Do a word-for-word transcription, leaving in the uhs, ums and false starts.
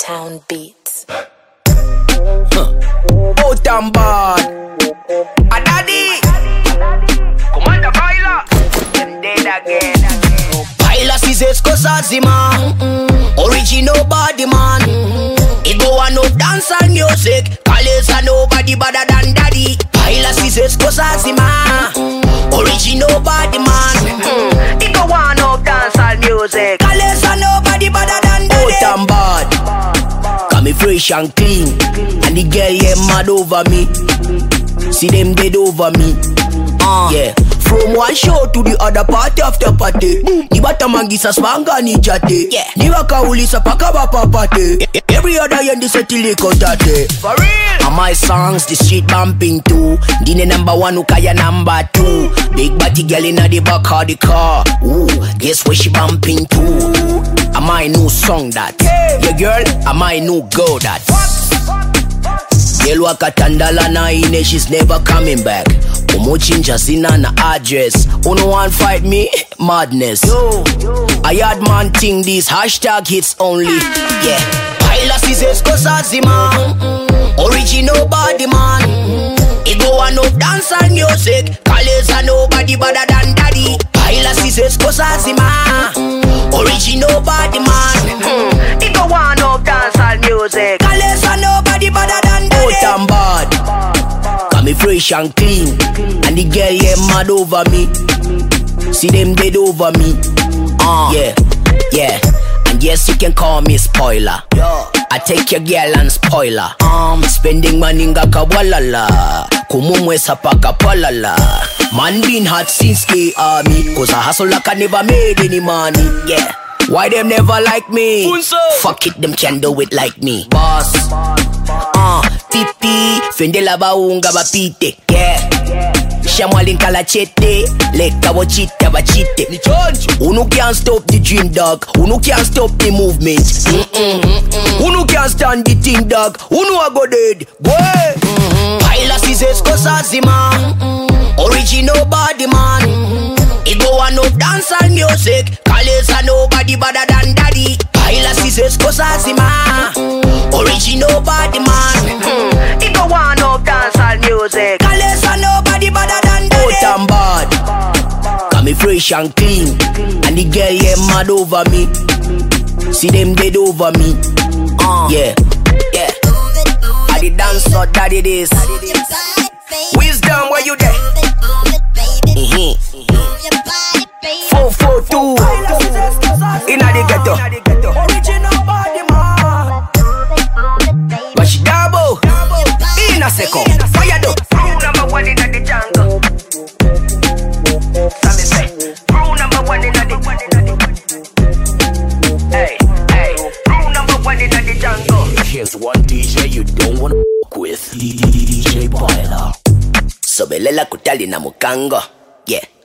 Town Beats. Huh. Out and bad. A daddy. Commander Baila. Them dead again. Baila si cosas man. Original body man. It go on no dance and music. Colors are nobody better than daddy. Baila si cosas man. Original body man. It go on no dance and music. Colors are nobody better than daddy. Out and bad. Got me fresh and clean. And the girl yeah mad over me. See them dead over me. Uh, yeah. From one show to the other party after party. Ni bata mangisa spanga ni jate. Yeah. Ni waka ulisa paka bapa party. Every other yen di setili kontate. For real. And my songs the street bumping too. Dine number one ukaya number two. Big body girl inna the back of the car. Ooh, guess where she bumping too? Am my new song that? Yeah, girl, am my new girl that? Girl waka tandala na ine, she's never coming back. Omo chinja sina na address. Uno one fight me? Madness. Yo, I had man ting these hashtag hits only. Yeah. Baila si cosas man. Original body man. It go on no dance and music. Colors are nobody better than daddy. Baila si cosas man. Original body man. It go on no dance and music. Colors are nobody better than daddy. Out and bad. Got me fresh and clean. And the girl yeah mad over me. See them dead over me. Uh, yeah, yeah. And yes, you can call me spoiler. I take your girl and spoiler. Um, spending money ngaka walala. Kumumwe sapaka palala. Man been hot since K army. Cause I hustle like I never made any money. Yeah. Why them never like me? Funso. Fuck it, them can do it like me. Boss. Uh, pipi. Fende la baunga bapite. Yeah. Shamwalinka la chete. Leka wachita bachite. Ni chonjo. Unu can't stop the dream dog. Unu can't stop the movement. Mm-mm. Mm-mm. Unu can't stand the thing dog. Unu a go dead. Go mm-hmm. Baila si cosas man. Original body man. It go on no dance and music. Colors are nobody better than daddy. Baila si cosas man. Original body man. It go on no dance and music. Colors are nobody better than daddy. Out and bad. Got me fresh and clean. And the girl yeah mad over me. See them dead over me. Uh, yeah, yeah. I the dance so that it is. Wisdom, where you there? Mm-hmm. Four four two. Inna the ghetto. Original body man. Bashi double. Inna seko. Fire do. Rule number one inna the jungle. Sammy say. Rule number one inna the. Hey, hey. Rule number one inna the jungle. Here's one D J you don't wanna fuck with. D J Baila. Sobelela kutali na mukango. Yeah.